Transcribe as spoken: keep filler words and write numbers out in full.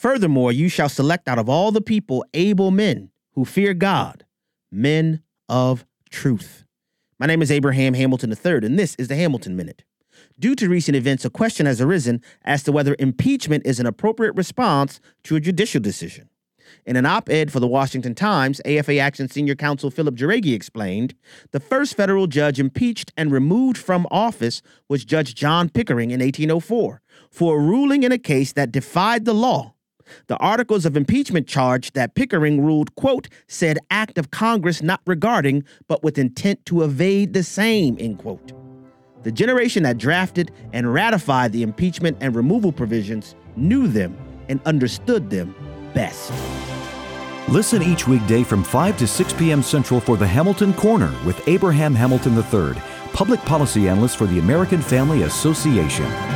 Furthermore, you shall select out of all the people able men who fear God, men of truth. My name is Abraham Hamilton the third, and this is the Hamilton Minute. Due to recent events, a question has arisen as to whether impeachment is an appropriate response to a judicial decision. In an op-ed for the Washington Times, A F A Action Senior Counsel Philip Juregi explained, the first federal judge impeached and removed from office was Judge John Pickering in eighteen oh four for a ruling in a case that defied the law. The articles of impeachment charged that Pickering ruled, quote, said act of Congress not regarding, but with intent to evade the same, end quote. The generation that drafted and ratified the impeachment and removal provisions knew them and understood them best. Listen each weekday from five to six p.m. Central for the Hamilton Corner with Abraham Hamilton the third, public policy analyst for the American Family Association.